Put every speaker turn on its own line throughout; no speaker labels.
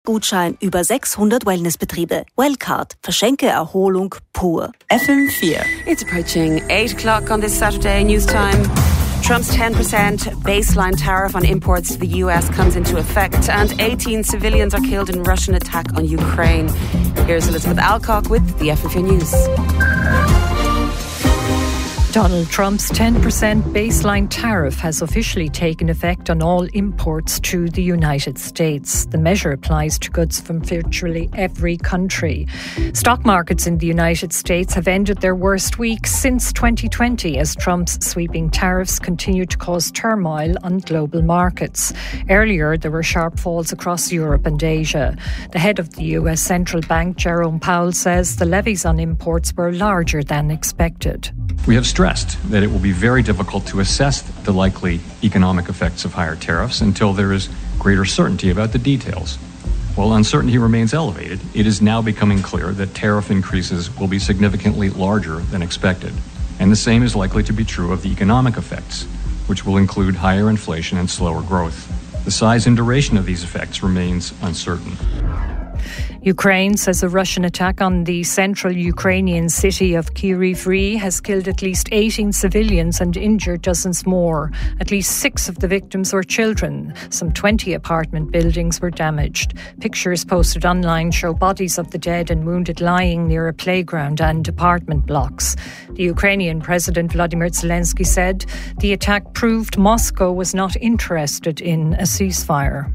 Gutschein über 600 Wellnessbetriebe. Wellcard. Verschenke Erholung pur.
FM4.
It's approaching 8 o'clock on this Saturday news time. Trump's 10% baseline tariff on imports to the US comes into effect, and 18 civilians are killed in Russian attack on Ukraine. Here's Elizabeth Alcock with the FM4 News.
Donald Trump's 10% baseline tariff has officially taken effect on all imports to the United States. The measure applies to goods from virtually every country. Stock markets in the United States have ended their worst week since 2020 as Trump's sweeping tariffs continue to cause turmoil on global markets. Earlier, there were sharp falls across Europe and Asia. The head of the US Central Bank, Jerome Powell, says the levies on imports were larger than expected.
We have stressed that it will be very difficult to assess the likely economic effects of higher tariffs until there is greater certainty about the details. While uncertainty remains elevated, it is now becoming clear that tariff increases will be significantly larger than expected. And the same is likely to be true of the economic effects, which will include higher inflation and slower growth. The size and duration of these effects remains uncertain.
Ukraine says a Russian attack on the central Ukrainian city of Kryvyi has killed at least 18 civilians and injured dozens more. At least 6 of the victims were children. Some 20 apartment buildings were damaged. Pictures posted online show bodies of the dead and wounded lying near a playground and apartment blocks. The Ukrainian President Volodymyr Zelensky said the attack proved Moscow was not interested in a ceasefire.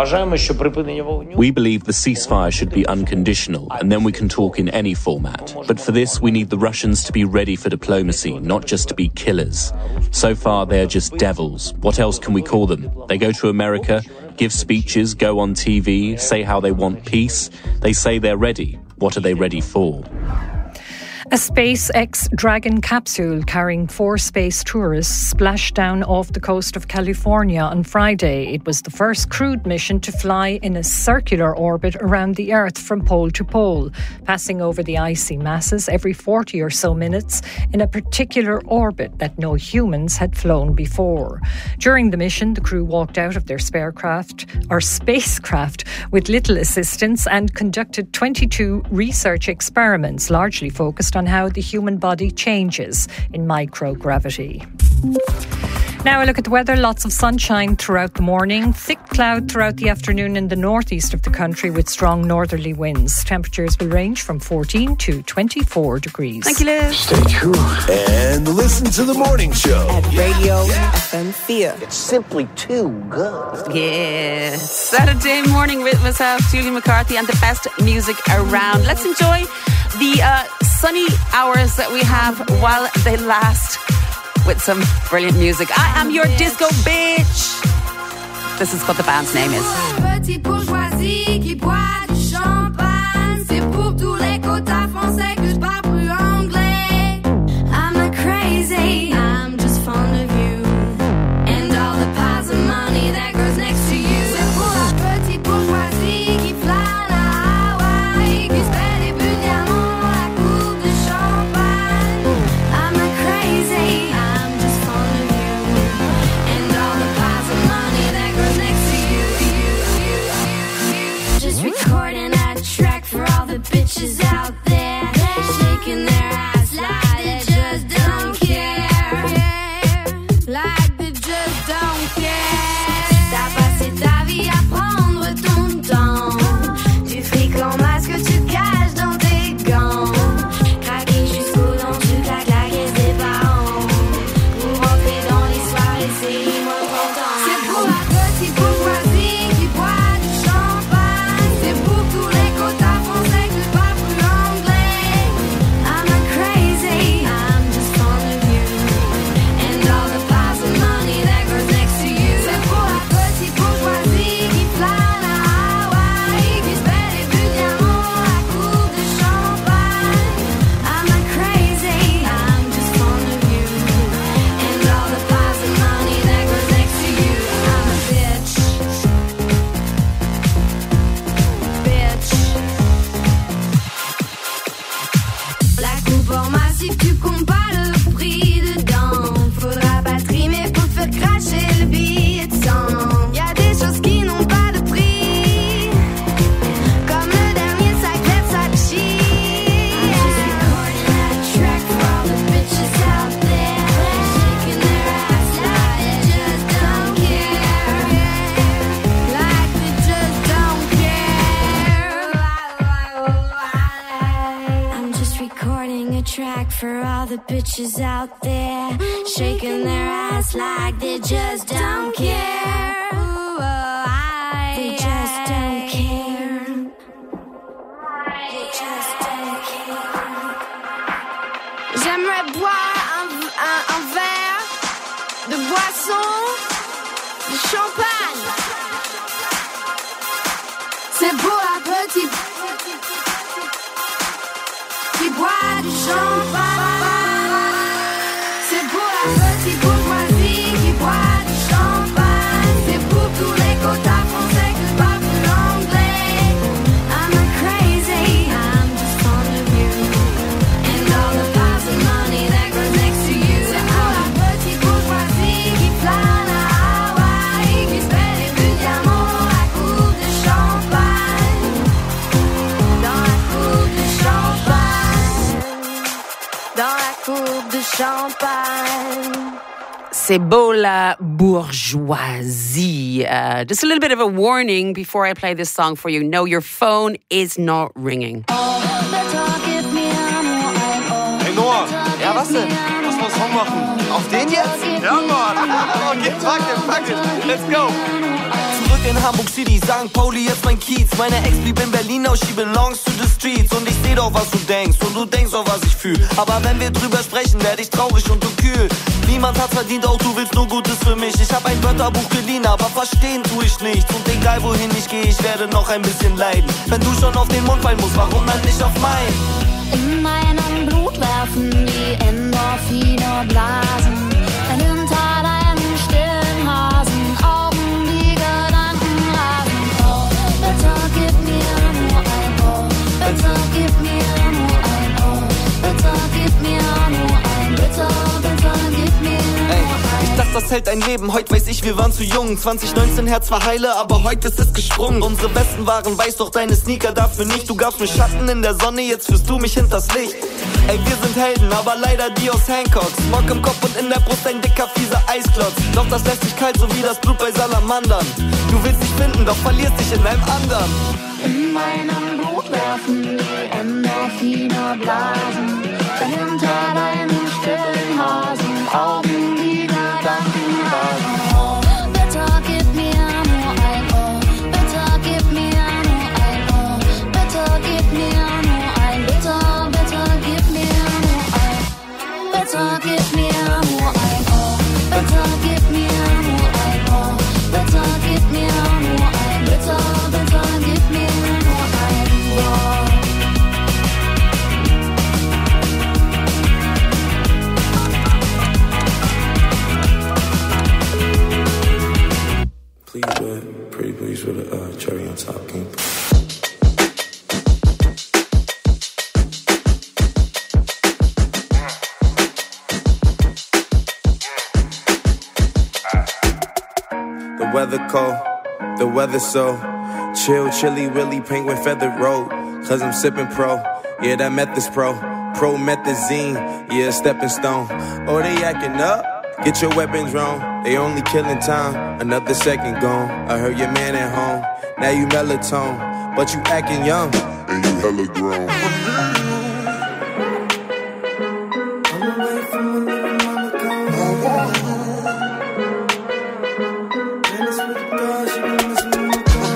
We believe the ceasefire should be unconditional, and then we can talk in any format. But for this, we need the Russians to be ready for diplomacy, not just to be killers. So far, they are just devils. What else can we call them? They go to America, give speeches, go on TV, say how they want peace. They say they're ready. What are they ready for?
A SpaceX Dragon capsule carrying 4 space tourists splashed down off the coast of California on Friday. It was the first crewed mission to fly in a circular orbit around the Earth from pole to pole, passing over the icy masses every 40 or so minutes in a particular orbit that no humans had flown before. During the mission, the crew walked out of their spacecraft with little assistance and conducted 22 research experiments, largely focused on how the human body changes in microgravity. Now a look at the weather. Lots of sunshine throughout the morning. Thick cloud throughout the afternoon in the northeast of the country with strong northerly winds. Temperatures will range from 14 to 24 degrees.
Thank you, Liz.
Stay tuned and listen to the morning show
At Radio FM4.
It's simply too good.
Yeah. Saturday morning with myself, Julie McCarthy, and the best music around. Let's enjoy the sunny hours that we have while they last with some brilliant music. I am your disco bitch. This is what the band's name is.
Petit bourgeoisie qui boit du champagne, c'est pour tous les quotas français que je parle plus anglais. I'm not crazy, I'm just fond of you and all the piles of money that goes next to you. C'est pour la petite bourgeoisie qui plane à Hawaï, qui se fait des buts de diamants à la coupe de champagne. I'm not crazy, I'm just fond of you and all the piles of money that goes next to you. Just recording a track for all the bitches out there, shaking their ass like they just don't care, like they just don't care. T'as passé ta vie à prendre ton temps, du fric en masque tu caches dans tes gants, craquer jusqu'aux dents tu claques la caisse des parents, pour rentrer dans les soirées c'est l'immense content. C'est pour la petite bourgeoisie qui boit du champagne, c'est pour tous les quotas français que je parle plus anglais. I'm not crazy, I'm just fond of you and all the piles of money that goes next to you. C'est pour la petite bourgeoisie qui plane à Hawaï, qui se fait des buts de diamants à la coupe de champagne. I'm not crazy, I'm just fond of you and all the piles of money that goes next to you. I'm a bitch. La coupe en massif, tu comptes pas le prix dedans. Faudra pas trimer pour te faire cracher le billet de 100. Y'a des choses qui n'ont pas de prix. track for all the bitches out there, shaking their ass like they just don't care. Ooh, they just don't care. They just don't care. J'aimerais boire un verre de boisson, de champagne. C'est pour un petit qui boit du champagne. C'est pour la petite bourgeoisie qui boit du champagne. C'est pour tous les quotas français qui parlent plus l'anglais. I'm not crazy, I'm just fond of you and all the piles of money that grows next to you. C'est pour la petite bourgeoisie qui plane à Hawaï, qui se fait des bulles de diamants dans la coupe de champagne. Dans la coupe de champagne. Dans la coupe de champagne.
C'est beau la bourgeoisie. Just a little bit of a warning before I play this song for you. No, your phone is not ringing.
Hey Noah, ja was denn? Was muss Song machen? Auf den jetzt? Ja Mann! Okay, fuck it, let's go! Zurück in Hamburg City, St. Pauli, jetzt mein Kiez. Meine Ex blieb in Berlin, now she belongs to the streets. Und ich seh doch, was du denkst und du denkst auch, was ich fühl. Aber wenn wir drüber sprechen, werd ich traurig und du kühl. Niemand hat's verdient, auch du willst nur Gutes für mich. Ich hab ein Wörterbuch geliehen, aber verstehen tu ich nichts. Und egal wohin ich geh, ich werde noch ein bisschen leiden. Wenn du schon auf den Mund fallen musst, warum dann nicht auf meinen?
In meinem Blut werfen die Endorphine Blasen. Hinter deinen stillen Hasenaugen die Gedanken rasen. Oh, bitte gib mir nur ein Oh. Bitte gib mir nur ein Oh. Bitte gib mir nur ein Bitte gib mir nur ein.
Ich dachte, das hält ein Leben, heute weiß ich, wir waren zu jung. 2019 Herz war heile, aber heute ist es gesprungen. Unsere Westen waren weiß, doch deine Sneaker dafür nicht. Du gabst mir Schatten in der Sonne, jetzt führst du mich hinters Licht. Ey, wir sind Helden, aber leider die aus Hancock. Smog im Kopf und in der Brust ein dicker, fieser Eisklotz. Doch das lässt dich kalt, so wie das Blut bei Salamandern. Du willst dich finden, doch verlierst dich in einem anderen.
In meinem Blut werfen die Endorphine Blasen. Hinter deinen stillen Hasenaugen die Gedanken rasen. Oh, bitte gib mir nur ein Oh. Bitte gib mir nur ein Oh. Bitte gib mir nur ein Bitte gib mir nur ein. Bitte gib mir nur ein Oh. Bitte gib mir nur ein Oh. Bitte gib mir nur ein Bitte gib mir nur ein Oh.
Please, pretty please with a cherry on top, King.
The weather cold, the weather so chill, chilly, willy, penguin feathered road. Cause I'm sipping pro, yeah, that meth is pro. Promethazine, yeah, stepping stone. Oh, they acting up? Get your weapons wrong, they only killing time. Another second gone, I heard your man at home. Now you melatonin, but you acting young. And you hella grown. I'm away from my little mama gone. And it's with the dog, she been missing my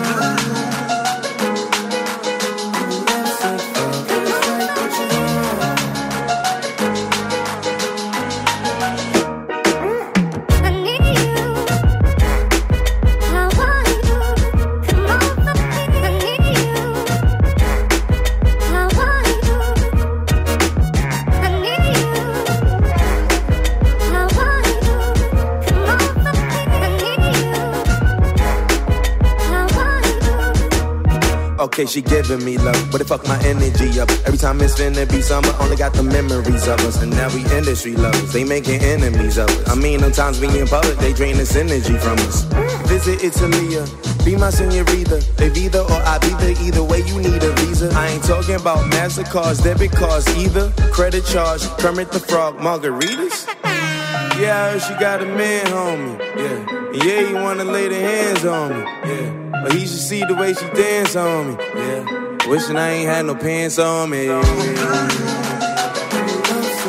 Okay, she giving me love, but it fuck my energy up. Every time it's finna be summer, only got the memories of us. And now we industry lovers, they making enemies of us. I mean, sometimes we in public, they drain this energy from us. Visit Italy, be my senorita. They either or I be there, either way you need a visa. I ain't talking about MasterCards, debit cards either. Credit charge, Kermit the Frog, margaritas. Yeah, I heard she got a man, homie. Yeah, he wanna lay their hands on me. Yeah. But he should see the way she dance on me, yeah. Wishing I ain't had no pants on me.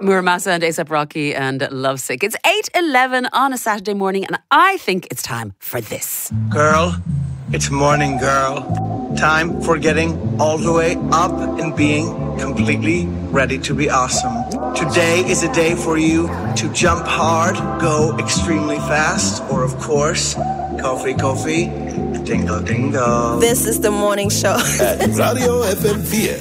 Muramasa and A$AP Rocky and Lovesick. It's 8:11 on a Saturday morning, and I think it's time for this.
Girl, it's morning, girl. Time for getting all the way up and being completely ready to be awesome. Today is a day for you to jump hard, go extremely fast, or of course, coffee, dingle dingle.
This is the morning show
at Radio FM4.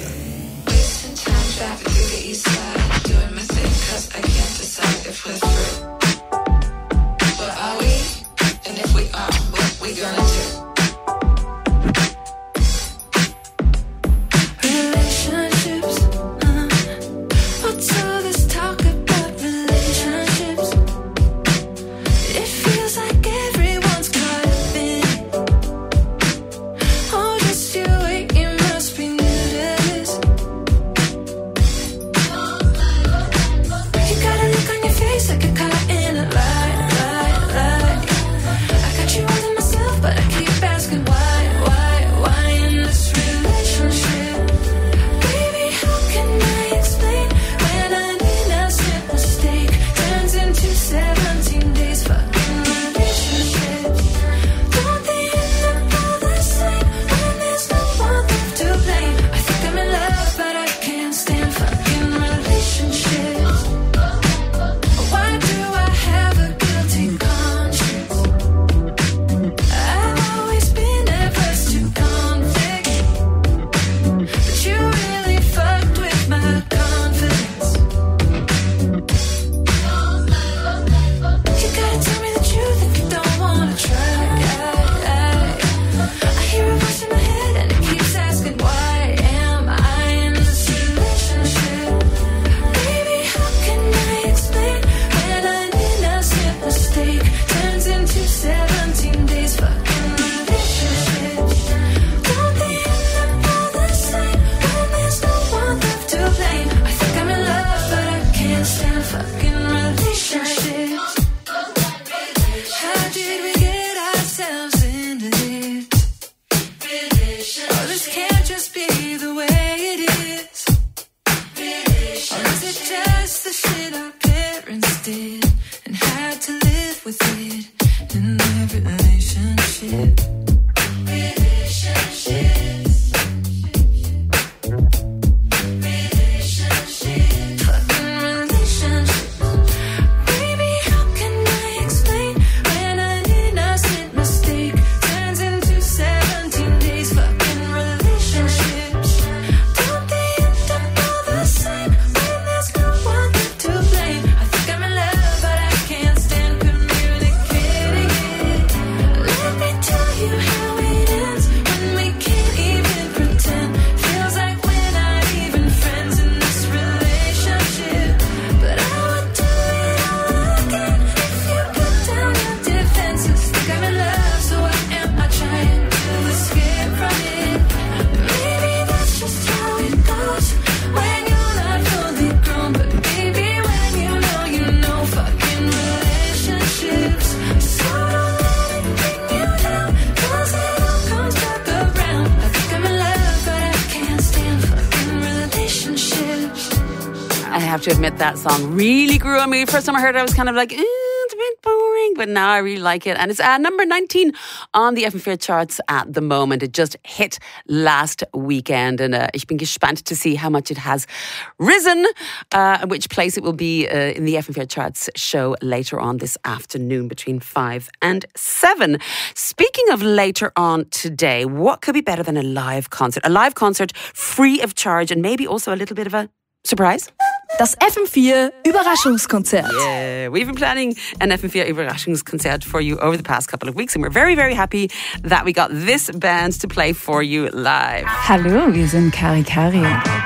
To admit that song really grew on me. First time I heard it, I was kind of like, it's a bit boring, but now I really like it. And it's number 19 on the FM4 charts at the moment. It just hit last weekend, and ich bin gespannt to see how much it has risen, and which place it will be in the FM4 charts show later on this afternoon between 5 and 7. Speaking of later on today, what could be better than a live concert? A live concert free of charge, and maybe also a little bit of a surprise?
Das FM4 Überraschungskonzert.
Yeah, we've been planning an FM4 Überraschungskonzert for you over the past couple of weeks, and we're very, very happy that we got this band to play for you live.
Hallo, wir sind Kari Kari.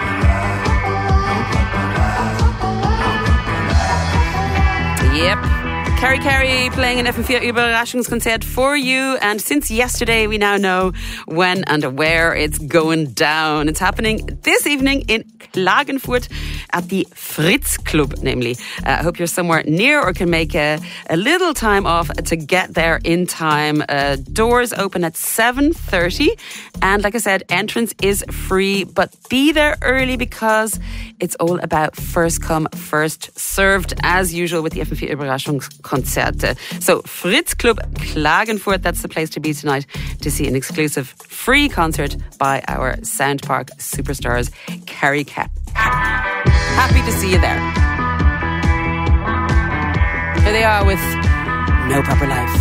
Yep. Kari Kari playing an FM4 Überraschungskonzert for you. And since yesterday, we now know when and where it's going down. It's happening this evening in Klagenfurt at the Fritz Club, namely. I hope you're somewhere near or can make a little time off to get there in time. Doors open at 7:30, and like I said, entrance is free, but be there early because it's all about first come, first served, as usual with the FM4 Überraschungskonzerte. So Fritz Club Klagenfurt, that's the place to be tonight to see an exclusive free concert by our Soundpark superstars, Carrie Cap. Happy to see you there. Here they are with No Proper Life.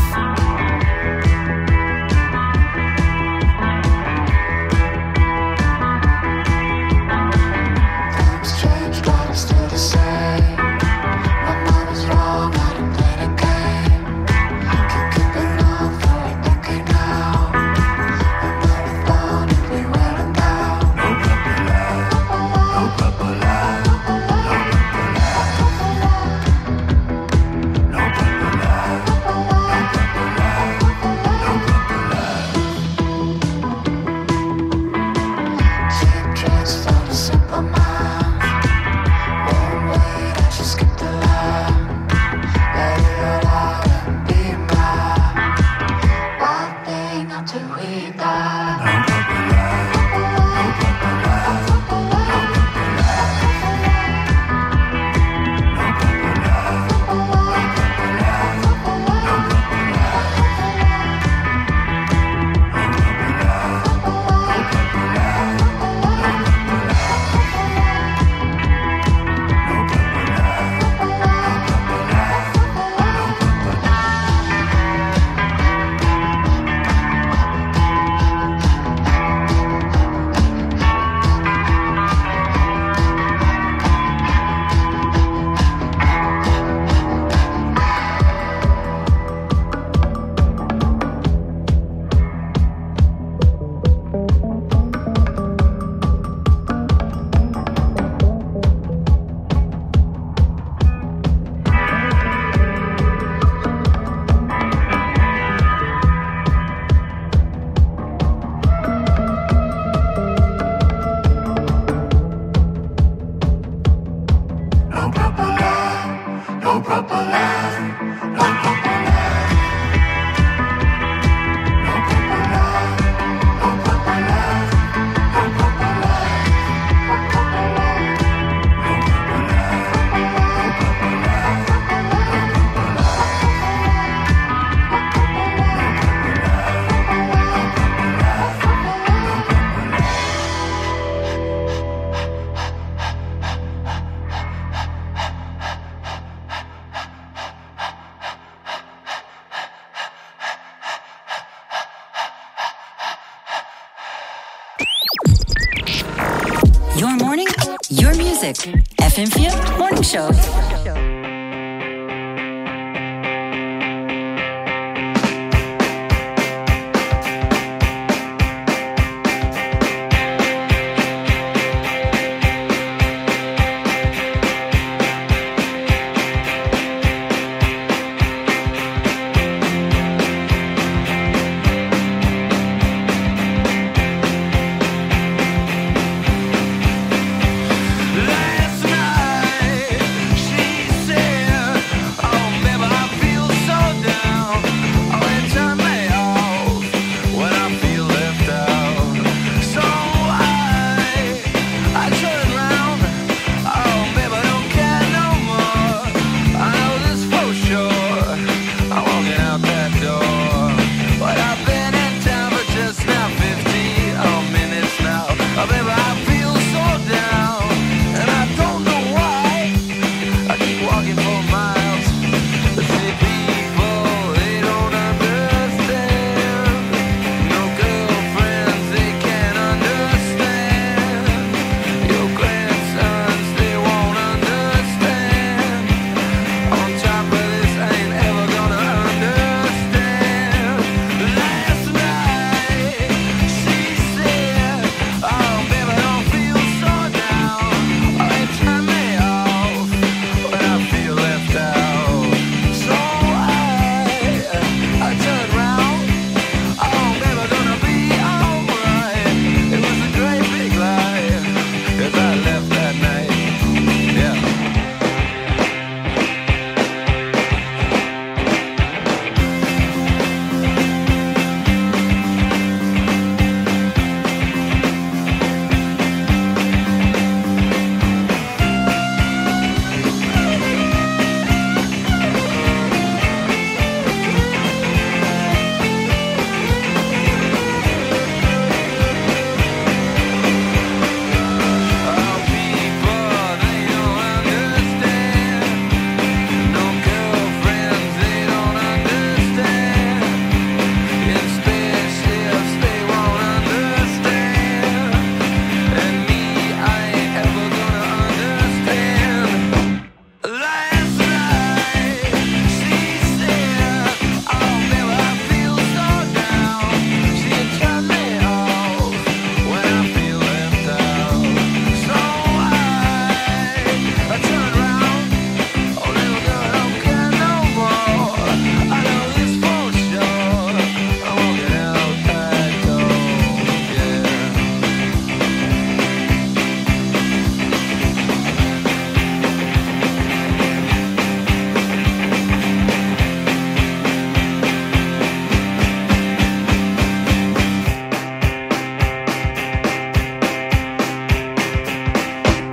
Your morning, your music. FM4 Morning Show.
Last night, she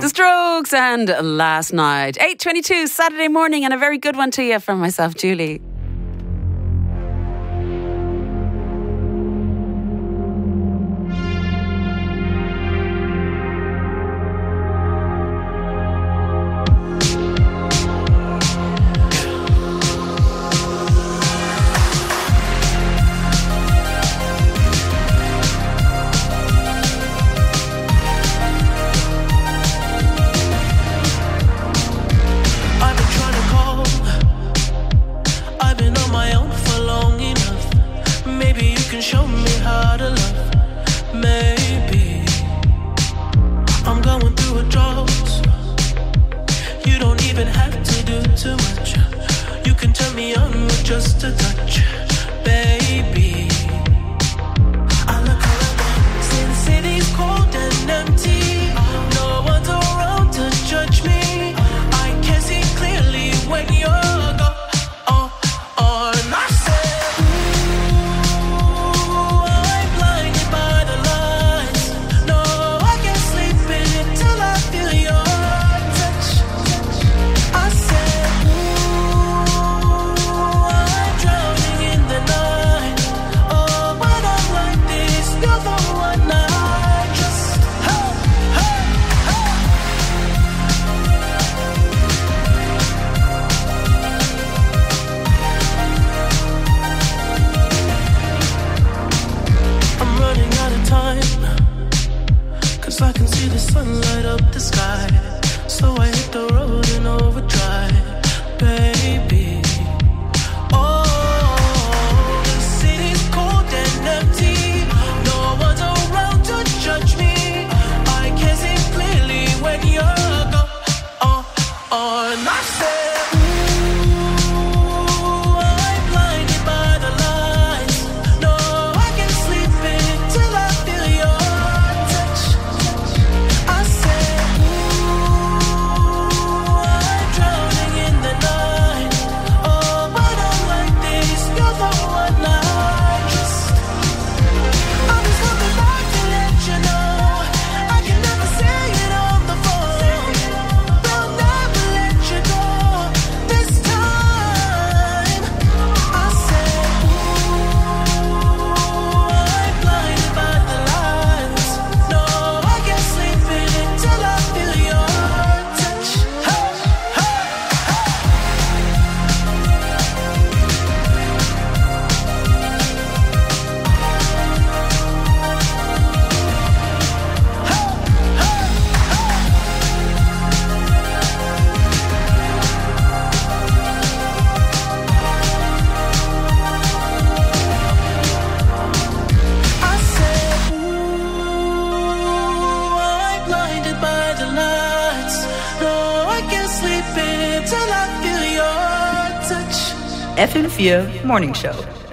The Strokes and Last Night. 8:22 Saturday morning, and a very good one to you from myself, Julie.
FM4 Morning Show.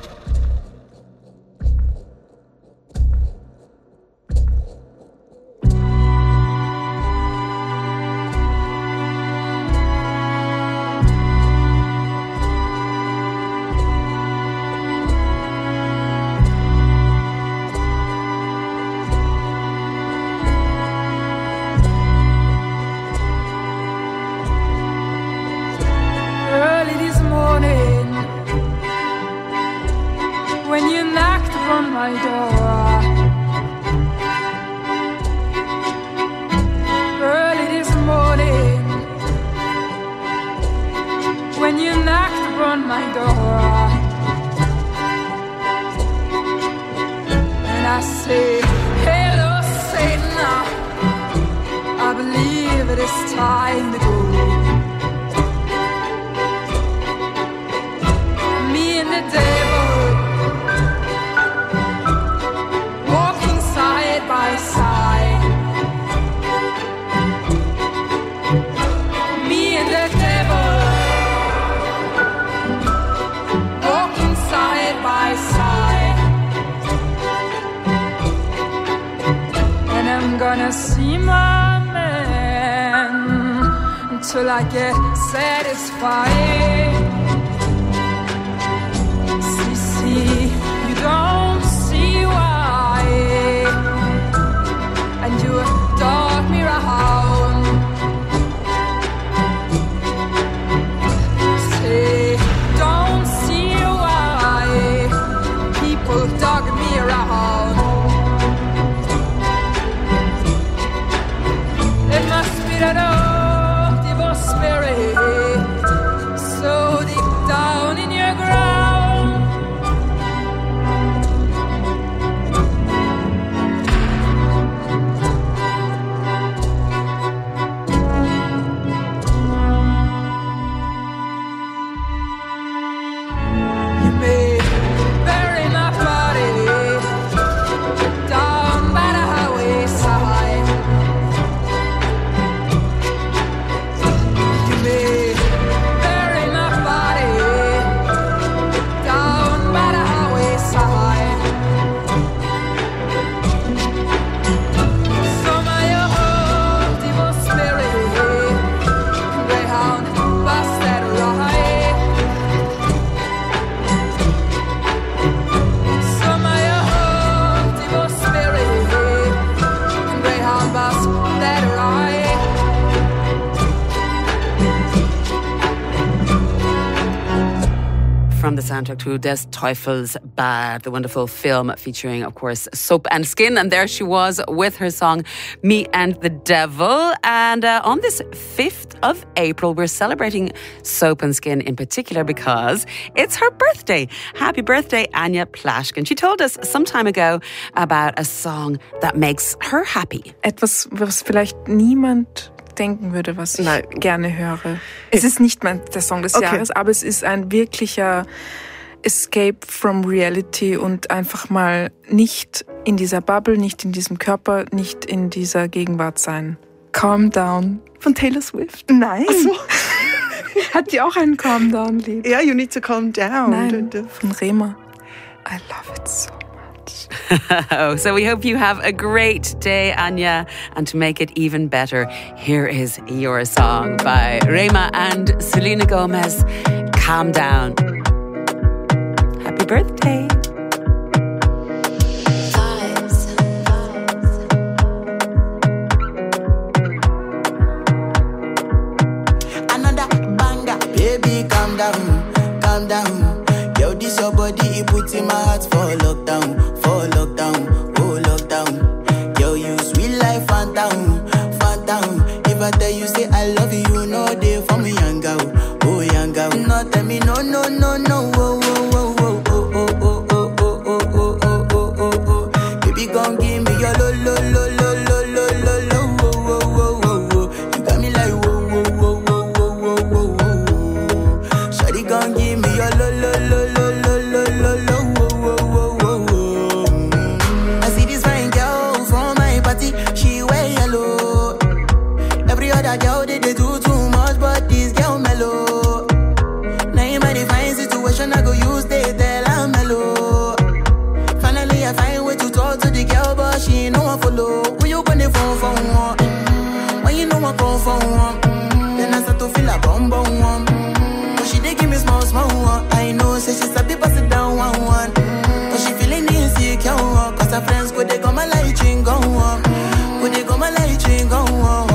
Till I get satisfied. See, you don't see why, and you dog me around.
from the soundtrack to Des Teufels Bad, the wonderful film featuring, of course, Soap and Skin. And there she was with her song Me and the Devil. And on this 5th of April, we're celebrating Soap and Skin in particular because it's her birthday. Happy birthday, Anja Plaschken. She told us some time ago about a song that makes her happy.
Etwas, was vielleicht niemand denken würde, was ich gerne höre. Es ist nicht der Song des Jahres, aber es ist ein wirklicher Escape from Reality und einfach mal nicht in dieser Bubble, nicht in diesem Körper, nicht in dieser Gegenwart sein. Calm Down von Taylor Swift.
Nein.
Ach so. Hat die auch ein Calm Down-Lied?
Ja, You Need to Calm Down.
Nein, von Rema. I love it so much.
So we hope you have a great day, Anja. And to make it even better, here is your song by Rema and Selena Gomez, Calm Down. Happy birthday.
Another banger. Baby, calm down, calm down. Yo, this your body, it puts in my heart for lockdown, oh lockdown. Yo, you sweet life, phantom, phantom. If I tell you say I love you, no day for me, young girl, oh young girl. No tell me no, no, no, no, oh, oh, oh, oh, oh, oh, oh, oh, oh, oh, oh, oh, oh, oh. Baby, gon' give me your lo, lo, lo, lo, lo, lo, lo, lo, oh, oh, oh, oh, oh. You got me like whoa, whoa, whoa, whoa, whoa, whoa, whoa, whoa. Shawty gon' give me your lo, lo, lo, lo, lo, lo, lo, lo, whoa, whoa, whoa, whoa. I see this fine girl from my party, she wear yellow. Every other girl they do too much, but this girl mellow. Now in my divine situation, I go use they tell I'm mellow. Finally I find way to talk to the girl, but she ain't no one follow. Who you gonna phone for one? When you know I come for one, then I start to feel a bum bum one. But she dey give me small small one. I know say she's a bit pass it down one one. But she feeling insecure, cause her friends go they come my light ring go on. Go they come my light ring go on.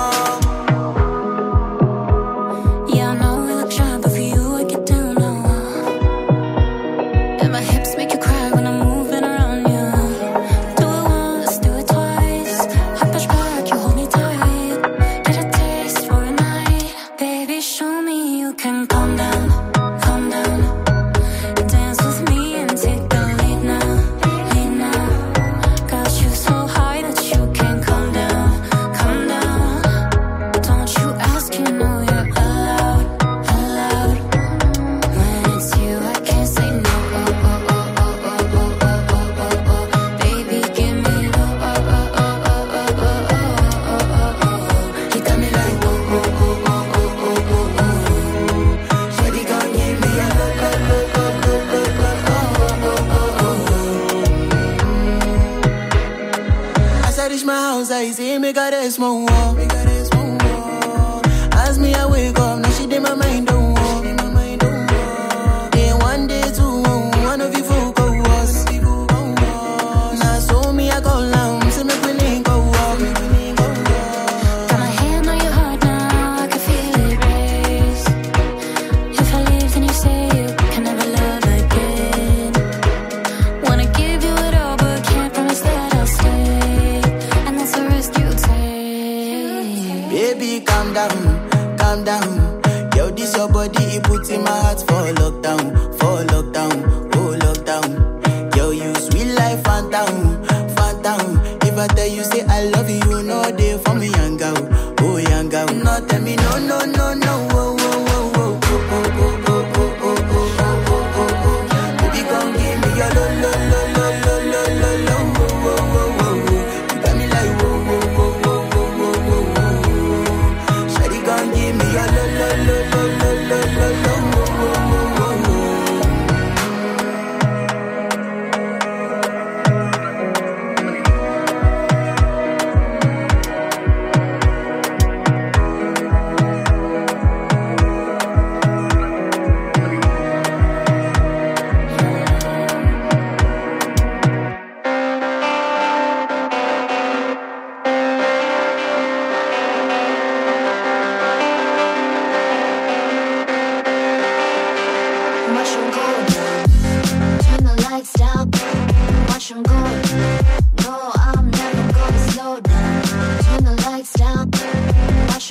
Yeah, I know we look shy, but for you I get down low. And my hips make you cry when I'm moving around you. Do it once, do it twice. I push back, you hold me tight. Get a taste for a night. Baby, show me you can calm down, calm down. Dance with me and take the lead now, lead now. Got you so high that you can't calm down, calm down. Don't you ask, you know you're allowed, allowed. When it's you, I can't say no. Oh, oh, oh, oh, oh, oh, oh, oh, oh, oh. Baby, give me the oh, oh, oh, oh, oh, oh, oh, oh, oh. You got me like oh, oh, oh, oh, oh, oh, oh, oh. Shawty gon' give me a lo, lo, lo, lo, lo, lo, lo, oh, oh, oh, oh. As I reach my house, I see me got a small wall. As me I wake up, now she did my mind don't walk. Then one day two, one of you folk go was. Now so me I go down, see me willing go walk. Got my hand on your heart now, I can feel it race. If I leave, then you say you can never love again. Wanna give you it all, but can't promise that I'll stay. And that's the risk you take.
Baby, calm down, calm down. Yo, this your body, it puts in my heart for lockdown, oh lockdown. Yo, you sweet life, phantom, phantom. If I tell you say I love you, no day for me, young girl, oh young girl. No tell me no, no, no, no, oh, oh, oh, oh, oh, oh, oh, oh, oh, oh, oh, oh, oh, oh. Baby, gon' give me your lo, lo, lo, lo, lo, lo, lo, lo, oh, oh, oh, oh, oh. You got me like whoa, whoa, whoa, whoa, whoa, whoa, whoa, whoa. Shawty gon' give me your lo, lo, lo, lo, lo, lo, lo, lo, oh, oh, oh, oh, oh.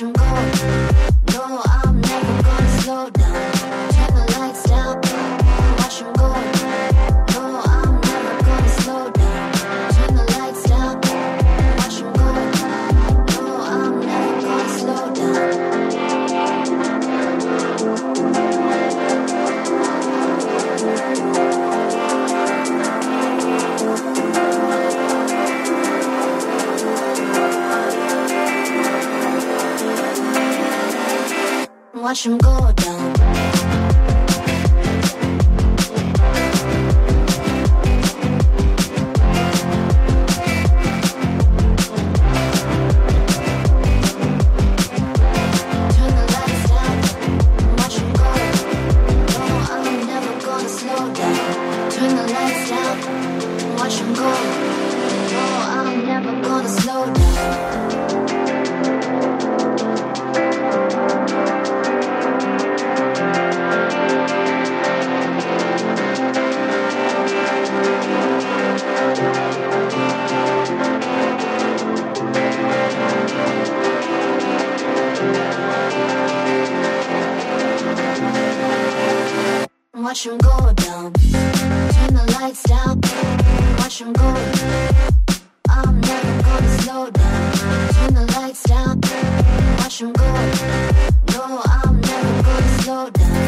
watch 'em go. No, I'm never gonna slow down. Turn the lights down, watch 'em go. No, I'm never gonna slow down. Turn the lights down, watch 'em go. No, I'm never gonna slow down. Watch 'em go down. Turn the lights down. Watch 'em go. No, I'm never gonna slow down. Turn the lights down. Watch 'em go. No, I'm never gonna slow down. Watch 'em go down. Turn the lights down. Watch 'em go. I'm never gonna slow down. Turn the lights down. Watch 'em go. No, I'm never gonna slow down.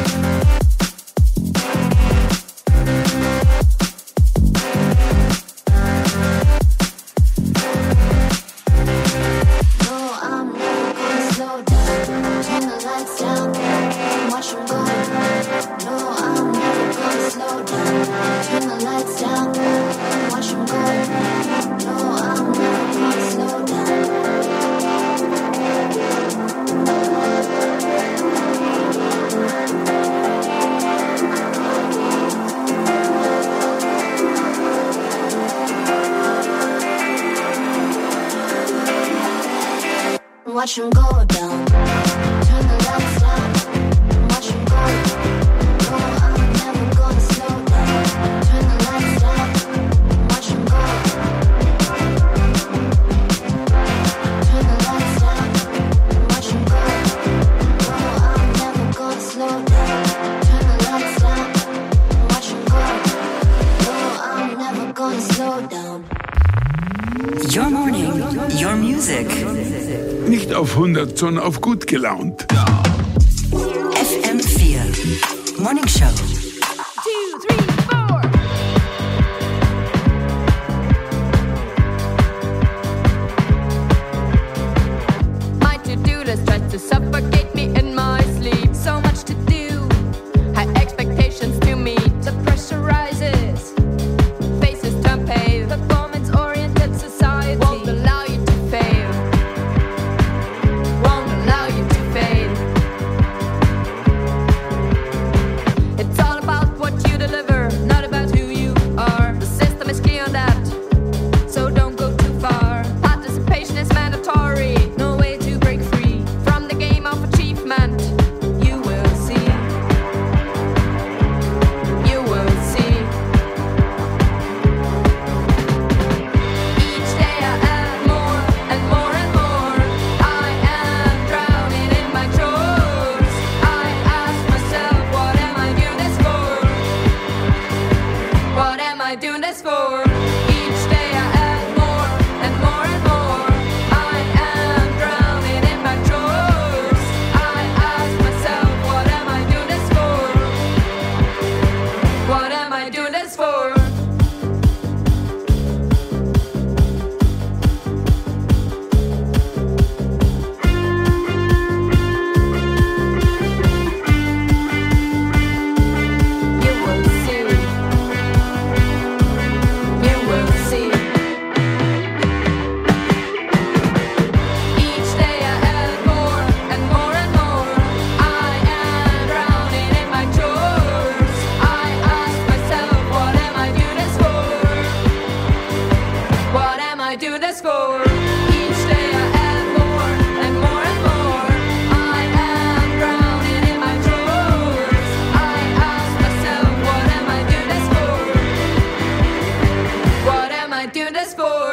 No, I'm never gonna slow down. Turn the lights down. Watch 'em go. No, I'm never gonna slow down. Turn the lights down. Watch 'em go. No, I'm never gonna slow down. Watch 'em go down. Turn the lights down. Watch 'em go. No, I'm never gonna slow down. Turn the lights down. Watch 'em go. Turn the lights down. Watch 'em go. No, I'm never gonna slow down. Turn the lights down. Watch 'em go. No, I'm never gonna slow down.
Your morning, your music.
Nicht auf 100, sondern auf gut gelaunt.
FM4 Morning Show.
2, 3, 4. My to-do list tries to suffocate me in my sleep. So much to do, high expectations to meet. The pressure rises, faces turn pale. Performance-oriented society won't allow you to fail. Won't allow you to fail. It's all about what you deliver, not about who you are. The system is clear on that, so don't go too far. Participation is mandatory, no way to break free from the game of achievement.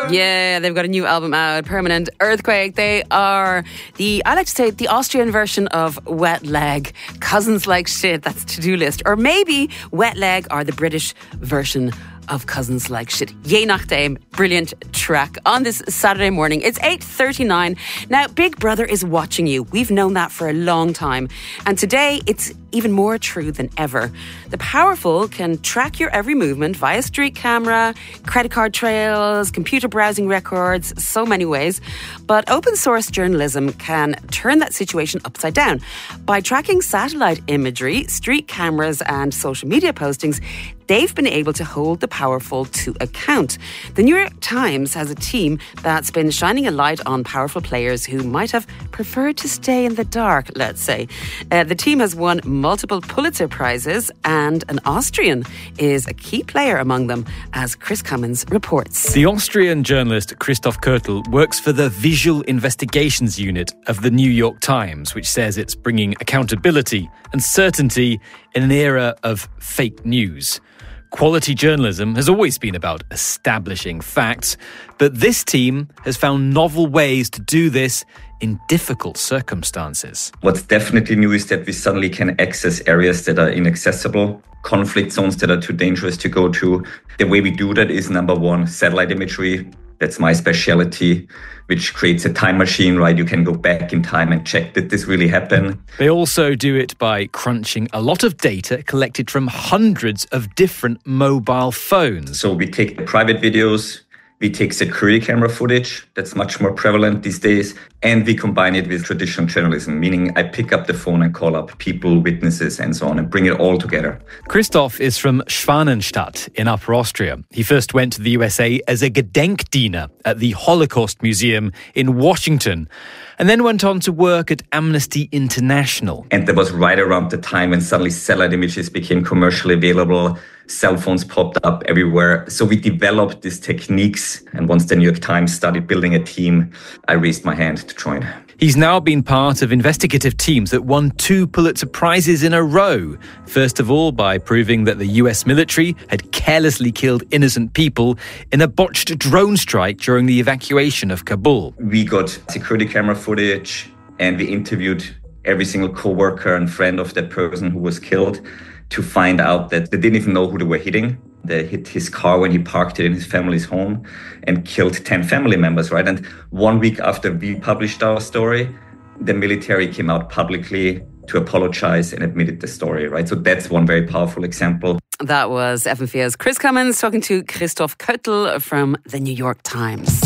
Yeah, they've got a new album out, Permanent Earthquake. They are I like to say, the Austrian version of Wet Leg. Cousins Like Shit, that's To-Do List. Or maybe Wet Leg are the British version of Cousins Like Shit. Je nachdem, brilliant track on this Saturday morning. It's 8:39. Now, Big Brother is watching you. We've known that for a long time. And today, it's even more true than ever. The powerful can track your every movement via street camera, credit card trails, computer browsing records, so many ways. But open source journalism can turn that situation upside down. By tracking satellite imagery, street cameras, and social media postings, they've been able to hold the powerful to account. The New York Times has a team that's been shining a light on powerful players who might have preferred to stay in the dark, let's say. The team has won multiple Pulitzer Prizes, and an Austrian is a key player among them, as Chris Cummins reports.
The Austrian journalist Christoph Köttl works for the Visual Investigations Unit of the New York Times, which says it's bringing accountability and certainty in an era of fake news. Quality journalism has always been about establishing facts, but this team has found novel ways to do this in difficult circumstances.
What's definitely new is that we suddenly can access areas that are inaccessible, conflict zones that are too dangerous to go to. The way we do that is, number one, satellite imagery. That's my specialty, which creates a time machine, right? You can go back in time and check, did this really happen?
They also do it by crunching a lot of data collected from hundreds of different mobile phones.
So we take the private videos, we take security camera footage, that's much more prevalent these days, and we combine it with traditional journalism, meaning I pick up the phone and call up people, witnesses, and so on, and bring it all together.
Christoph is from Schwanenstadt in Upper Austria. He first went to the USA as a Gedenkdiener at the Holocaust Museum in Washington, and then went on to work at Amnesty International.
And that was right around the time when suddenly satellite images became commercially available, cell phones popped up everywhere. So we developed these techniques, and once the New York Times started building a team, I raised my hand to join.
He's now been part of investigative teams that won 2 Pulitzer Prizes in a row. First of all, by proving that the US military had carelessly killed innocent people in a botched drone strike during the evacuation of Kabul.
We got security camera footage, and we interviewed every single co-worker and friend of that person who was killed to find out that they didn't even know who they were hitting. They hit his car when he parked it in his family's home and killed 10 family members, right? And 1 week after we published our story, the military came out publicly to apologize and admitted the story, right? So that's one very powerful example.
That was FM4's Chris Cummins talking to Christoph Köttl from the New York Times.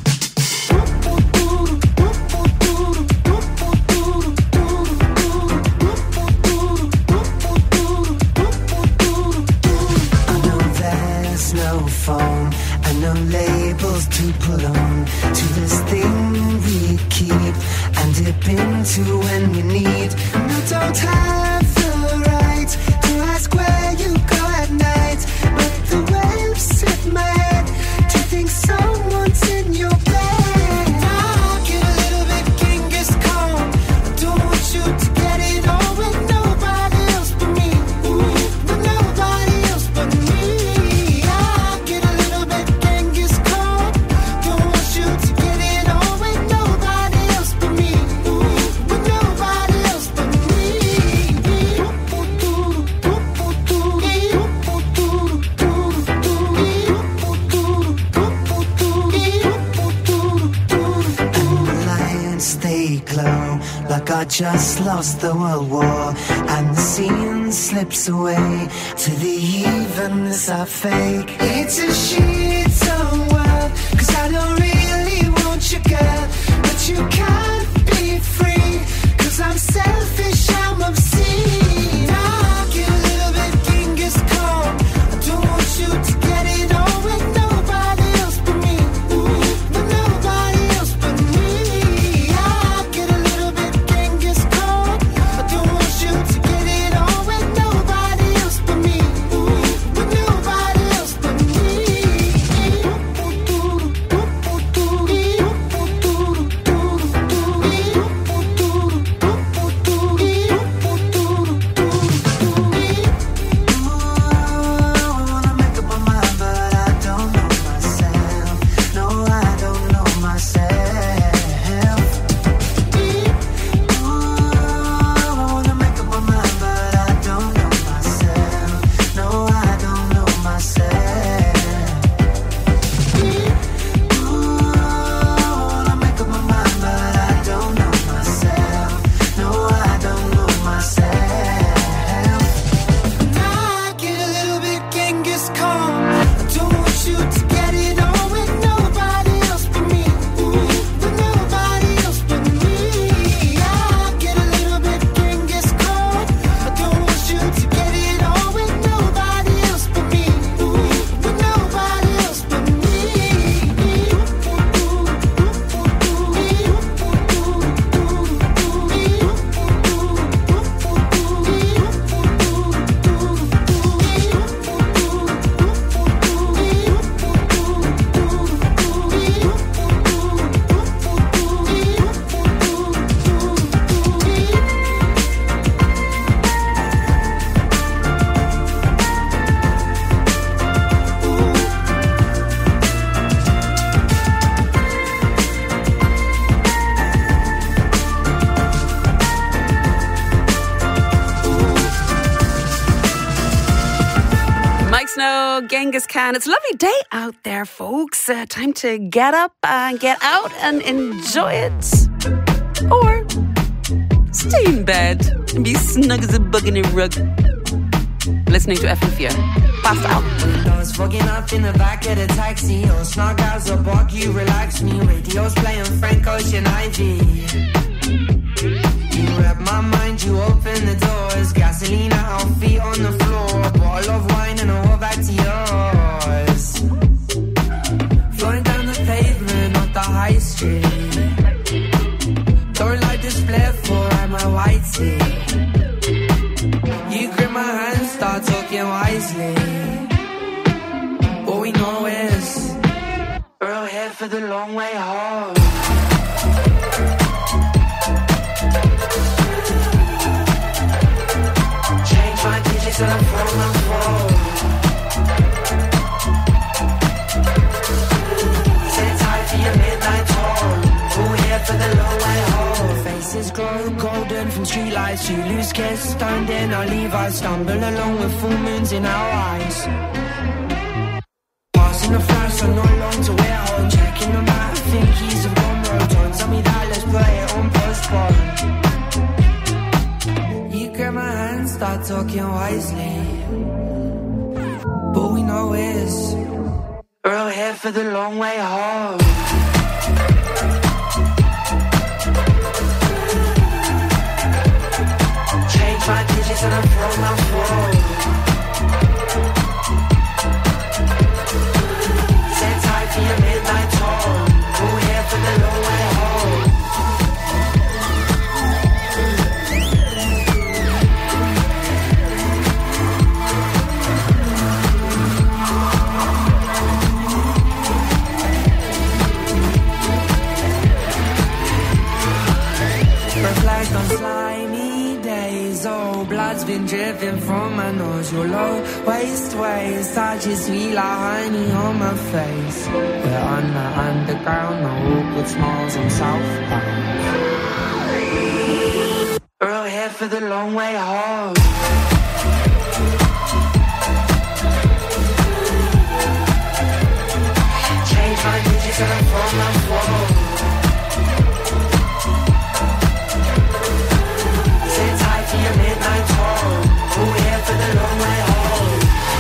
Phone and no labels to put on to this thing we keep and dip into when we need. No, don't have the right to ask where you go at night, but the waves sit my head to think someone's in your bed. I'll get a little bit Genghis Khan. I don't want you to get it all with nobody else but me. Ooh, but nobody else but me. Like I just lost the World War, and the scene slips away to the evenness I fake. It's a shit-on world, 'cause I don't really want you, girl, but you can't be free, 'cause I'm selfish, I'm obscene. I'll get a little bit Genghis Khan. I don't want you to get it on with nobody else but me. Ooh, but nobody else but me.
Snow, Genghis Khan. It's a lovely day out there, folks. Time to get up, get out and enjoy it. Or stay in bed and be snug as a bug in a rug. Listening to FM4. Fast out.
I was fucking up in the back of the taxi. All snug as a bug, you relax me. Radio's playing Frank Ocean Ivy. You read my mind, you open the doors. Gasoline at our feet on the floor. A bottle of wine and a whole back to yours. Flowing down the pavement, not the high street. Don't like this flip for my white tee. You grip my hand, start talking wisely. All we know is we're all here for the long way home. Change my digits and I'm from my phone. Sit tight for your midnight toll. All here for the long way home. Faces glow golden from streetlights. You lose kiss, stoned in our Levi's. Stumble along with full moons in our eyes. Passing the flash, so not long to wear home. Checking the map, think keys have gone road. Don't tell me that, let's put it on postpone. You grab my hand, start talking wisely. All we know is we're all here for the long way home. Change my digits and I'm from my phone. Sit tight for your midnight toll. We're here for the long way home. Reflect on slimy days. Oh, blood's been dripping from my nose. Your low waist waist touches sweet like honey on my face. We're on the underground, no awkward smiles on southbound. We're all here for the long way home. Change my digits and I'm from my phone. Your midnight toll. We're here for the long way home.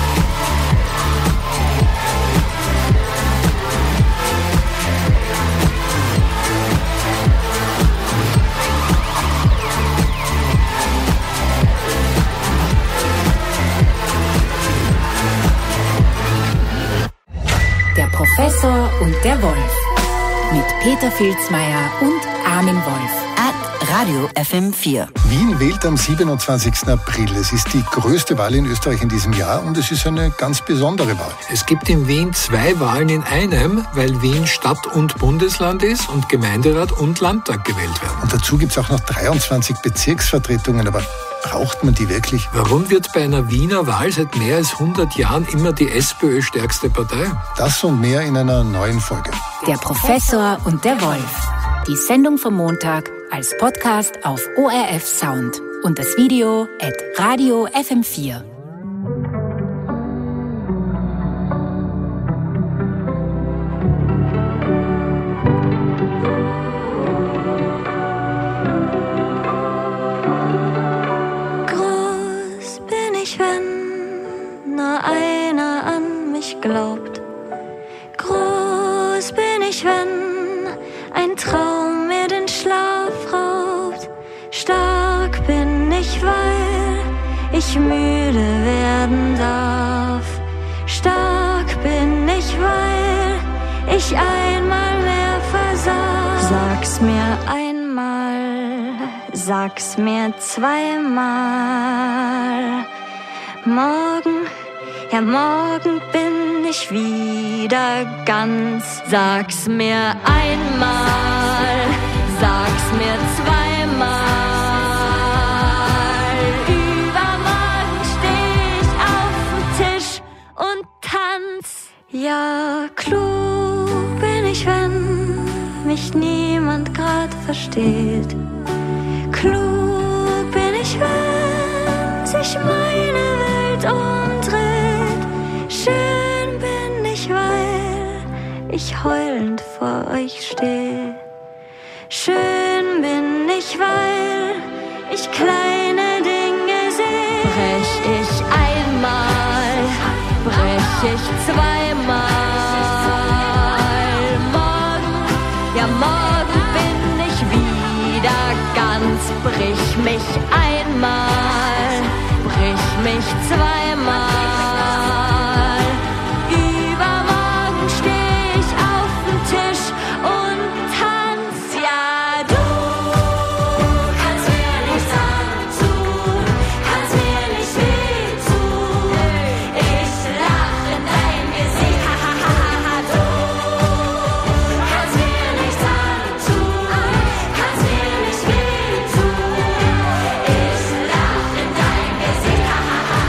Der Professor und der Wolf. Mit Peter Filzmeier und Armin Wolf.
Radio FM4.
Wien wählt am 27. April. Es ist die größte Wahl in Österreich in diesem Jahr und es ist eine ganz besondere Wahl.
Es gibt in Wien 2 Wahlen in einem, weil Wien Stadt- und Bundesland ist und Gemeinderat und Landtag gewählt werden.
Und dazu gibt es auch noch 23 Bezirksvertretungen, aber braucht man die wirklich?
Warum wird bei einer Wiener Wahl seit mehr als 100 Jahren immer die SPÖ stärkste Partei?
Das und mehr in einer neuen Folge.
Der Professor und der Wolf. Die Sendung vom Montag als Podcast auf ORF Sound und das Video at Radio FM4.
Groß bin ich, wenn nur einer an mich glaubt. Groß bin ich, wenn ein Traum mir den Schlaf raubt. Stark bin ich, weil ich müde werden darf. Stark bin ich, weil ich einmal mehr versag. Sag's mir einmal, sag's mir zweimal. Morgen, ja morgen bin ich wieder ganz. Sag's mir einmal, sag's mir zweimal. Übermorgen steh ich auf dem Tisch und tanz. Ja, klug bin ich, wenn mich niemand grad versteht. Klug bin ich, wenn sich meine Welt umdreht. ich heulend vor euch steh. Schön bin ich, weil ich kleine Dinge seh. Brech ich einmal, brech ich zweimal. Morgen, ja morgen bin ich wieder ganz. Brich mich einmal, brich mich zweimal. Übermorgen steh ich auf dem Tisch und tanz. Ja, du kannst mir nichts antun, kannst mir nicht wehtun. Ich lach in dein Gesicht, ha ha ha ha. Du kannst mir nichts antun, kannst mir nicht wehtun. Ich lach in dein Gesicht, ha ha ha.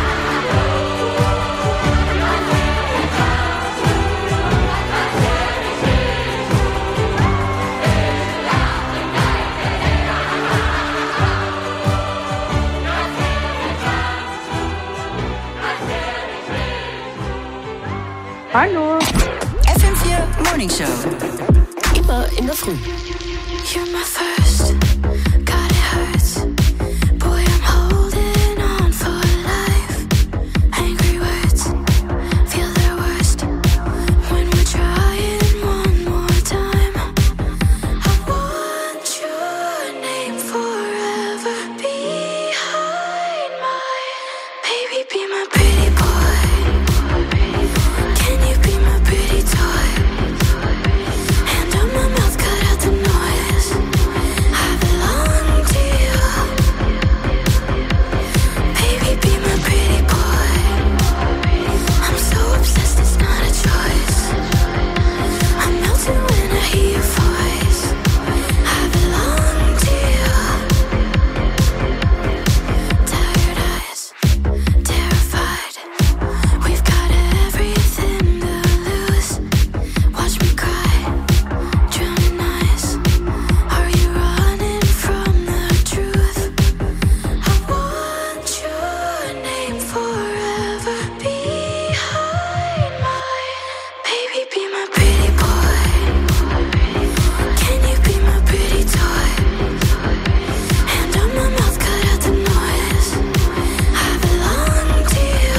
Hallo.
FM4 Morning Show. Immer in der Früh.
You're my first, God it hurts. Boy, I'm holding on for life. Angry words, feel their worst. When we're trying one more time, I want your name forever behind mine. Baby, be my pretty boy. Can you be my pretty toy? Hand on my mouth, cut out the noise. I belong to you. Baby, be my pretty boy. I'm so obsessed, it's not a choice. I'm melting when I hear your voice. I belong to you. Tired eyes, terrified. We've got everything to lose. Watch me cry, drowning eyes. Are you running from the truth? I want your name forever behind mine. Baby, be my pretty boy. Can you be my pretty toy? Hand on my mouth, cut out the noise. I belong to you.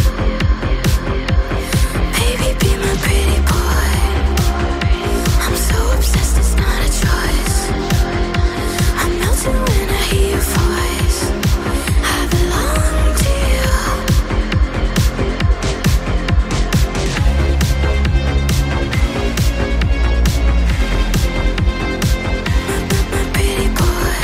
Baby, be my pretty boy. I'm so obsessed, it's not a choice. I'm melting when I hear your voice. I belong to you. My pretty boy.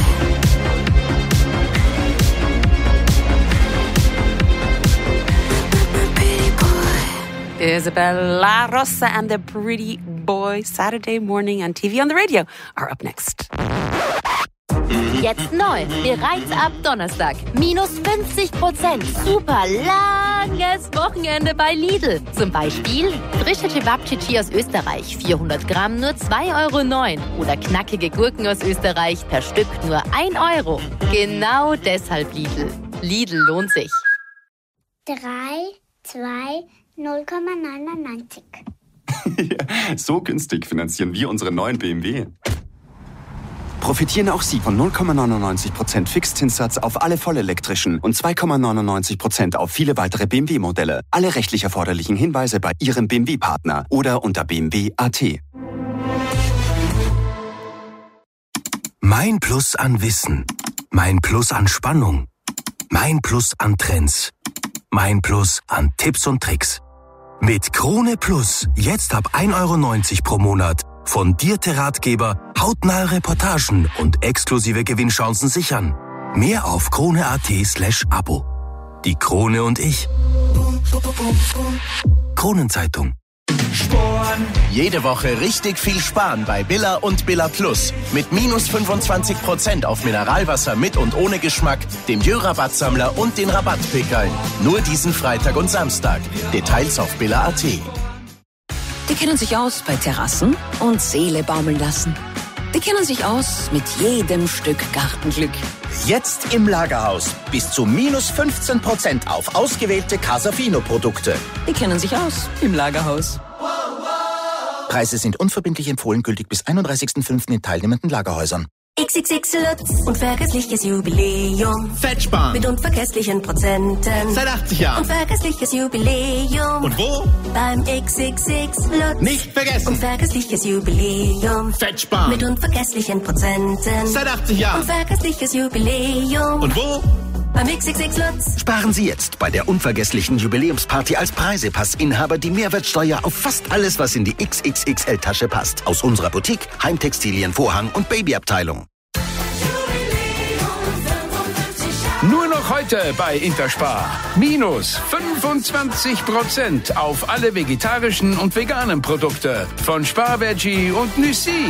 My pretty boy.
Isabella Rossa and the Pretty Boy. Saturday morning and TV on the radio are up next.
Jetzt neu, bereits ab Donnerstag. Minus 50%. Super langes Wochenende bei Lidl. Zum Beispiel frische Cevapcici aus Österreich, 400 Gramm, nur 2,09 €. Oder knackige Gurken aus Österreich, per Stück nur 1 €. Genau deshalb Lidl. Lidl lohnt sich.
3, 2, 0,99.
So günstig finanzieren wir unseren neuen BMW. Profitieren auch Sie von 0,99% Fixzinssatz auf alle vollelektrischen und 2,99% auf viele weitere BMW-Modelle. Alle rechtlich erforderlichen Hinweise bei Ihrem BMW-Partner oder unter bmw.at.
Mein Plus an Wissen. Mein Plus an Spannung. Mein Plus an Trends. Mein Plus an Tipps und Tricks. Mit Krone Plus jetzt ab 1,90 € pro Monat. Fundierte Ratgeber, hautnahe Reportagen und exklusive Gewinnchancen sichern. Mehr auf krone.at/Abo. Die Krone und ich. Kronenzeitung.
Sparen. Jede Woche richtig viel sparen bei Billa und Billa Plus. Mit minus 25% auf Mineralwasser mit und ohne Geschmack, dem Jö-Rabattsammler und den Rabattpickeln. Nur diesen Freitag und Samstag. Details auf Billa.at.
Die kennen sich aus bei Terrassen und Seele baumeln lassen. Die kennen sich aus mit jedem Stück Gartenglück.
Jetzt im Lagerhaus. Bis zu minus 15% auf ausgewählte Casafino-Produkte.
Die kennen sich aus im Lagerhaus.
Preise sind unverbindlich empfohlen, gültig bis 31.05. in teilnehmenden Lagerhäusern.
XXX Lutz, unvergessliches Jubiläum.
Fettsparen.
Mit unvergesslichen Prozenten.
Seit 80 Jahren.
Unvergessliches Jubiläum.
Und wo?
Beim XXX Lutz.
Nicht vergessen.
Unvergessliches Jubiläum.
Fettsparen.
Mit unvergesslichen Prozenten.
Seit 80 Jahren.
Unvergessliches Jubiläum.
Und wo?
Beim XXX Lutz.
Sparen Sie jetzt bei der unvergesslichen Jubiläumsparty als Preisepassinhaber die Mehrwertsteuer auf fast alles, was in die XXXL-Tasche passt. Aus unserer Boutique, Heimtextilien, Vorhang und Babyabteilung.
Nur noch heute bei Interspar. Minus 25% auf alle vegetarischen und veganen Produkte von Spar Veggie und Nüssi.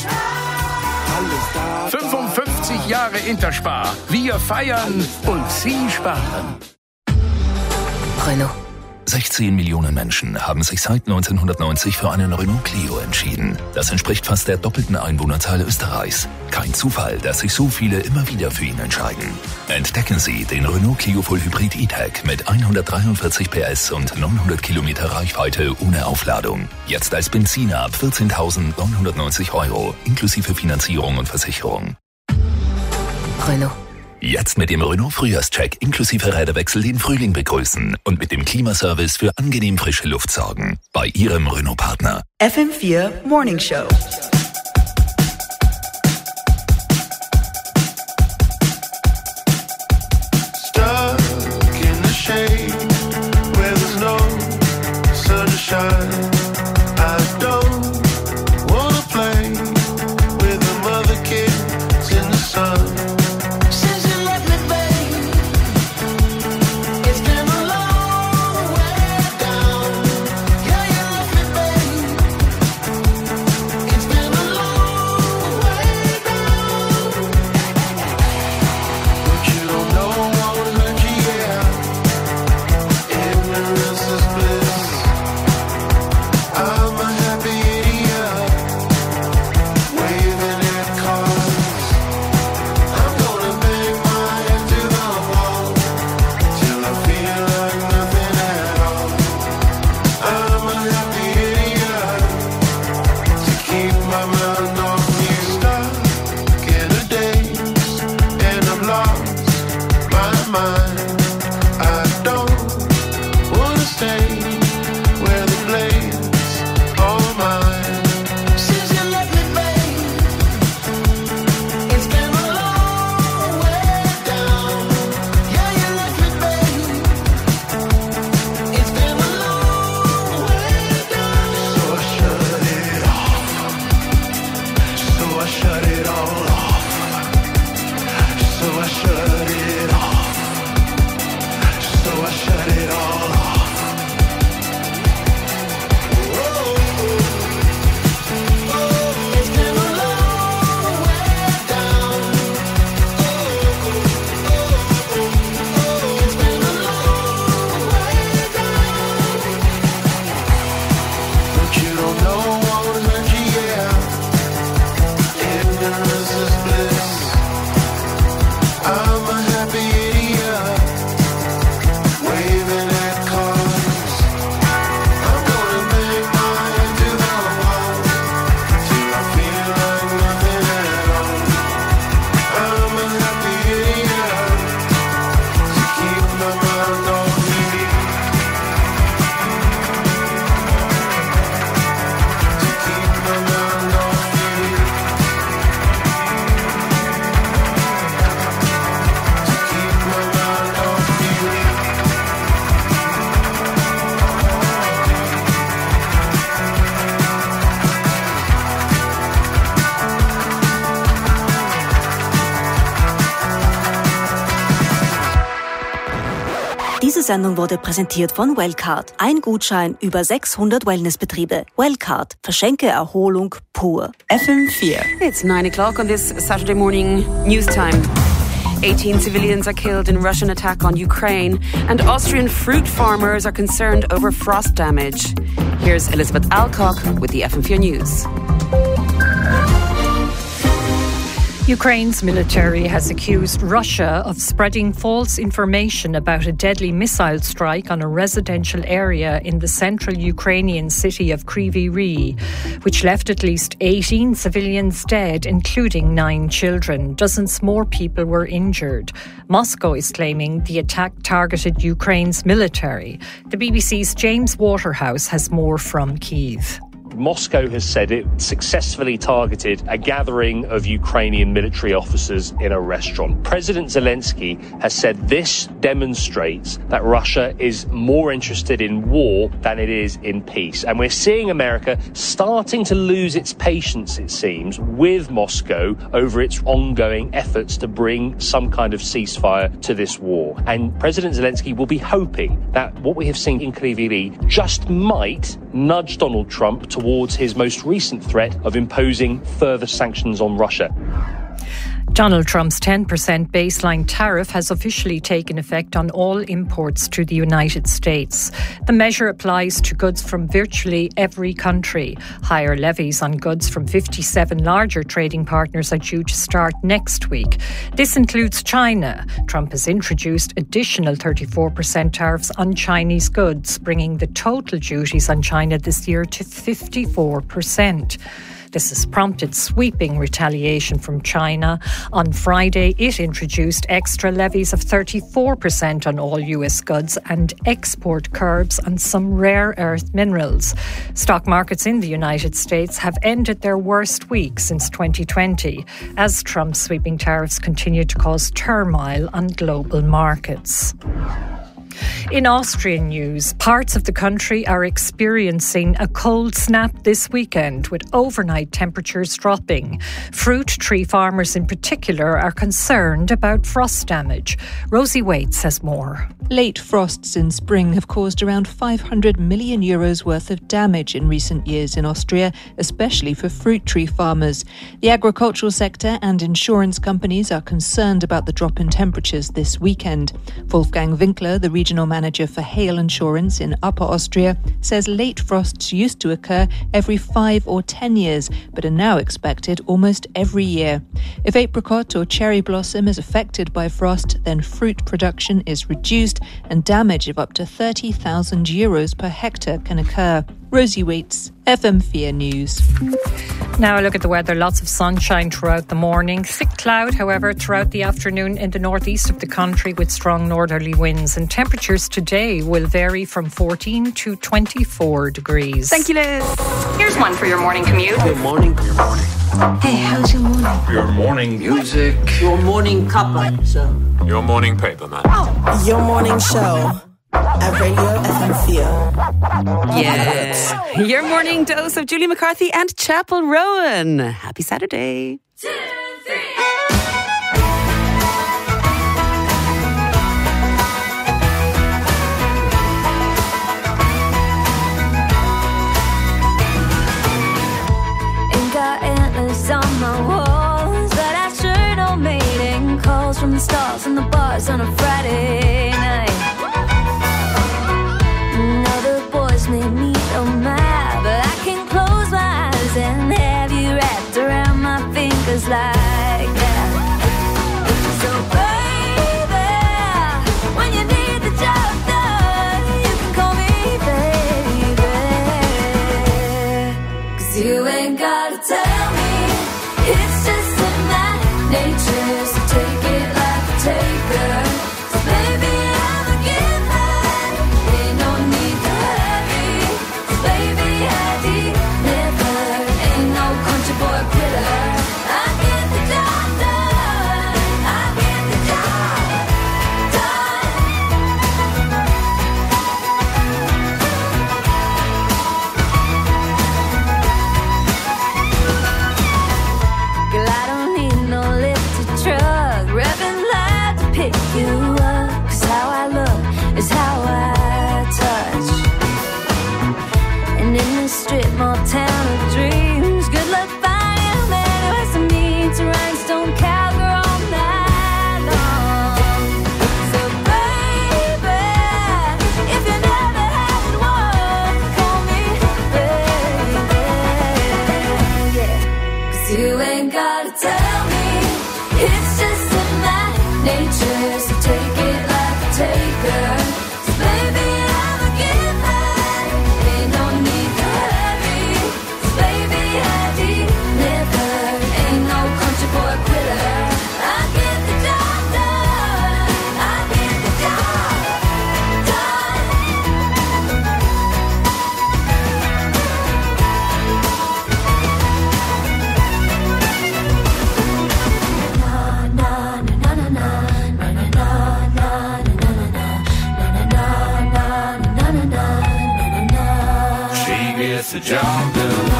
55 Jahre Interspar. Wir feiern und Sie sparen.
Renault. 16 Millionen Menschen haben sich seit 1990 für einen Renault Clio entschieden. Das entspricht fast der doppelten Einwohnerzahl Österreichs. Kein Zufall, dass sich so viele immer wieder für ihn entscheiden. Entdecken Sie den Renault Clio Full Hybrid E-Tech mit 143 PS und 900 Kilometer Reichweite ohne Aufladung. Jetzt als Benziner ab 14.990 €, inklusive Finanzierung und Versicherung. Renault. Jetzt mit dem Renault Frühjahrscheck inklusive Räderwechsel den Frühling begrüßen und mit dem Klimaservice für angenehm frische Luft sorgen. Bei Ihrem Renault-Partner.
FM4 Morning Show.
Stuck in the shade where there's no sunshine. I don't wanna play with the mother kids in the sun.
Diese Sendung wurde präsentiert von Wellcard. Ein Gutschein über 600 Wellnessbetriebe. Wellcard. Verschenke Erholung pur.
FM4.
It's 9 o'clock on this Saturday morning news time. 18 civilians are killed in Russian attack on Ukraine, and Austrian fruit farmers are concerned over frost damage. Here's Elizabeth Alcock with the FM4 News.
Ukraine's military has accused Russia of spreading false information about a deadly missile strike on a residential area in the central Ukrainian city of Kryvyi Rih, which left at least 18 civilians dead, including 9 children. Dozens more people were injured. Moscow is claiming the attack targeted Ukraine's military. The BBC's James Waterhouse has more from Kyiv.
Moscow has said it successfully targeted a gathering of Ukrainian military officers in a restaurant. President Zelensky has said this demonstrates that Russia is more interested in war than it is in peace. And we're seeing America starting to lose its patience, it seems, with Moscow over its ongoing efforts to bring some kind of ceasefire to this war. And President Zelensky will be hoping that what we have seen in Kryvyi Rih just might nudge Donald Trump towards his most recent threat of imposing further sanctions on Russia.
Donald Trump's 10% baseline tariff has officially taken effect on all imports to the United States. The measure applies to goods from virtually every country. Higher levies on goods from 57 larger trading partners are due to start next week. This includes China. Trump has introduced additional 34% tariffs on Chinese goods, bringing the total duties on China this year to 54%. This has prompted sweeping retaliation from China. On Friday, it introduced extra levies of 34% on all US goods and export curbs on some rare earth minerals. Stock markets in the United States have ended their worst week since 2020, as Trump's sweeping tariffs continue to cause turmoil on global markets. In Austrian news, parts of the country are experiencing a cold snap this weekend, with overnight temperatures dropping. Fruit tree farmers in particular are concerned about frost damage. Rosie Waits has more.
Late frosts in spring have caused around €500 million worth of damage in recent years in Austria, especially for fruit tree farmers. The agricultural sector and insurance companies are concerned about the drop in temperatures this weekend. Wolfgang Winkler, the regional manager for hail insurance in Upper Austria, says late frosts used to occur every 5 or 10 years, but are now expected almost every year. If apricot or cherry blossom is affected by frost, then fruit production is reduced and damage of up to €30,000 per hectare can occur. Rosie Waits, FM4 News.
Now a look at the weather. Lots of sunshine throughout the morning. Thick cloud, however, throughout the afternoon in the northeast of the country with strong northerly winds. And temperatures today will vary from 14 to 24 degrees.
Thank you, Liz. Here's one for your morning commute.
Good morning. Good morning.
Hey, how's your morning?
Your morning music.
Your morning cuppa, sir.
Your morning paperman.
Your morning show at Radio FM4.
Yes. Your morning dose of Julie McCarthy and Chapel Rowan. Happy Saturday. 2, 3.
On my walls, but I sure don't mating calls from the stars and the bars on a Friday night. Other boys made me so mad, but I can close my eyes and have you wrapped around my fingers like that. So baby, when you need the job done, you can call me baby, 'cause you ain't gotta tell me. It's just in my nature, so take it like a taker.
gets the job done.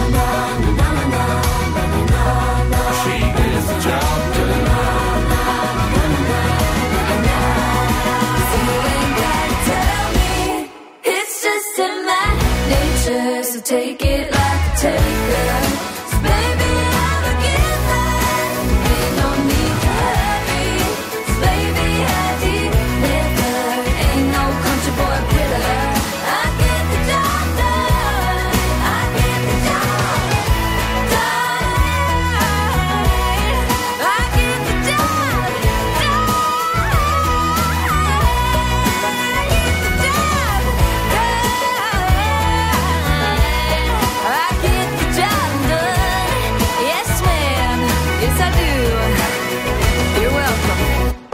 She gets the job done.
So you ain't gotta tell me, it's just in my nature. So take it like a taker. So baby, I'm a giver. Ain't no need to hurry. So baby, I deliver. Ain't no country boy quitter. I get the job done. I get the job done. I get the job I get the job done. Yes, ma'am. Yes, I do. You're welcome.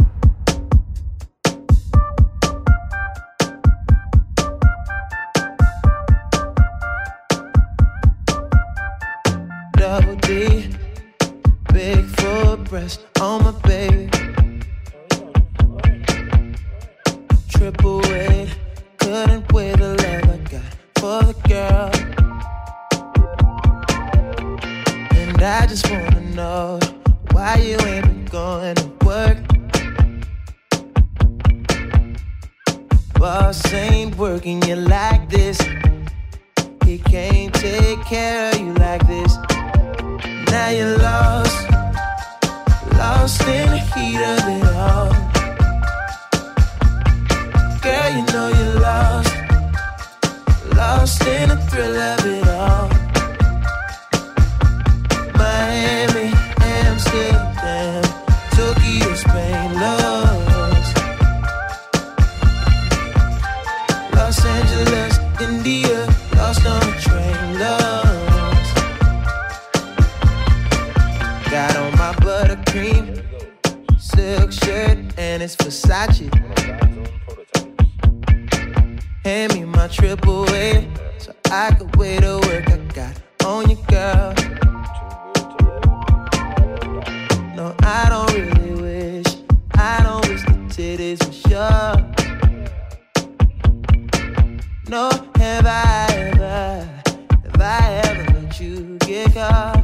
Double D, big full breast on my baby. Triple weight, couldn't weigh the love I got for the girl. And I just wanna know why you ain't been going to work. Boss ain't working you like this. He can't take care of you like this. Now you're lost, lost in the heat of it all. Girl, you know you're lost, lost in the thrill of it all. Miami, Amsterdam, Tokyo, Spain, lost. Los Angeles, India, lost on a train, lost. Got on my buttercream silk shirt and it's Versace. Hand me my triple A so I could weigh the work I got on you, girl. No, I don't really wish, I don't wish the titties were sure. No, have I ever let you get caught?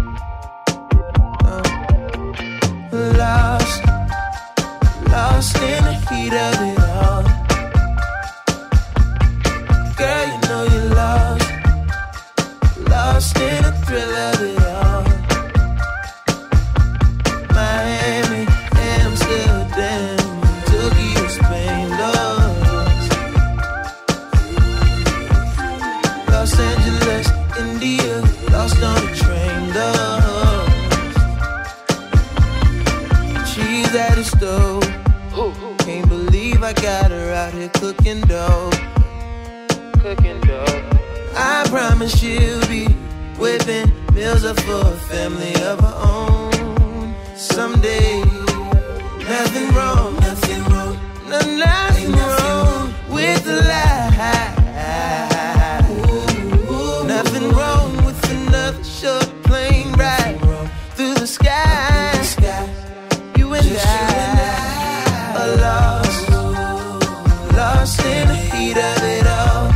Lost, lost in the heat of it all. Girl, you know you're lost, lost in the thrill of it all. Miami, Amsterdam, Tokyo, Spain, lost. Los Angeles, India, lost on the train, lost. She's at the stove, can't believe I got her out here cooking dough. I promise she'll be whipping meals up for a family of her own someday. Nothing wrong, nothing wrong with the lie. Nothing wrong with another short plane ride through the sky. You and I are lost, lost in the heat of it all.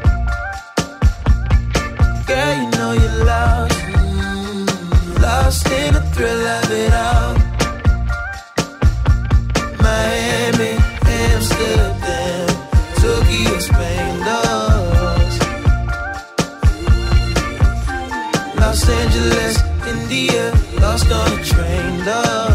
Girl, you know you're lost, lost in the thrill of it all. Miami, Amsterdam, Tokyo, Spain, lost. Los Angeles, India, lost on a train, lost.